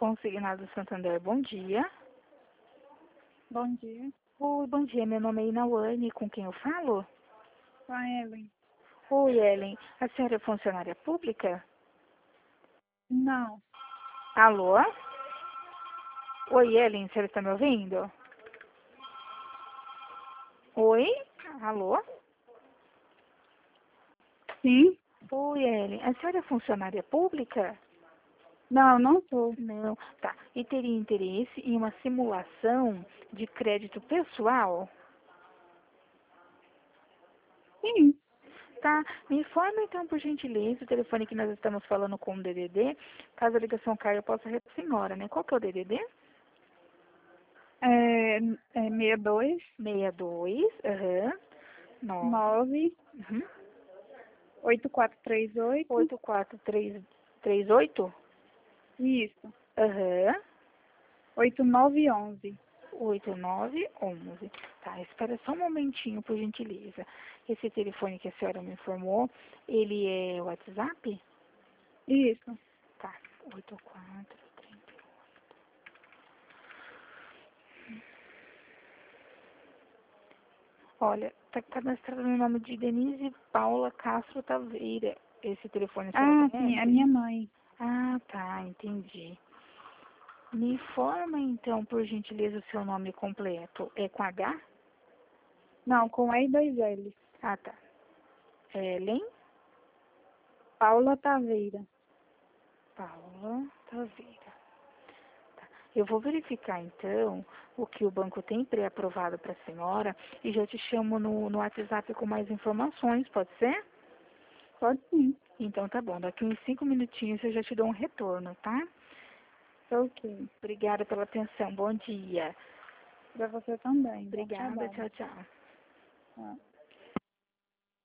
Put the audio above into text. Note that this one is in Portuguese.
Consignado Santander, bom dia. Bom dia. Oi, bom dia. Meu nome é Inawane, com quem eu falo? Com a Ellen. Oi, Ellen. A senhora é funcionária pública? Não. Alô? Oi, Ellen, a senhora está me ouvindo? Oi? Alô? Sim? Oi, Ellen. A senhora é funcionária pública? Não, não sou. Não. Tá. E teria interesse em uma simulação de crédito pessoal? Sim. Tá. Me informa então, por gentileza, o telefone que nós estamos falando com o DDD. Caso a ligação caia, eu possa repetir a senhora, né? Qual que é o DDD? É 62 62, 9, 9 uhum, 8438. 84338, Isso. aham, 8911. 8911. Tá, espera só um momentinho, por gentileza. Esse telefone que a senhora me informou, ele é WhatsApp? Isso. Tá, 8438. Olha, tá cadastrado no nome de Denise Paula Castro Taveira. Esse telefone a senhora Sim, é conhece? minha mãe. Ah, tá, entendi. Me informa então, por gentileza, o seu nome completo. É com H? Não, com E e 2 L. Ah, tá. Ellen Paula Taveira. Paula Taveira. Tá. Eu vou verificar então o que o banco tem pré-aprovado para a senhora e já te chamo no WhatsApp com mais informações, pode ser? Pode sim. Então tá bom, daqui uns 5 minutinhos eu já te dou um retorno, tá? Ok. Obrigada pela atenção, bom dia. Pra você também. Bom Obrigada, trabalho. tchau, tchau. Tá.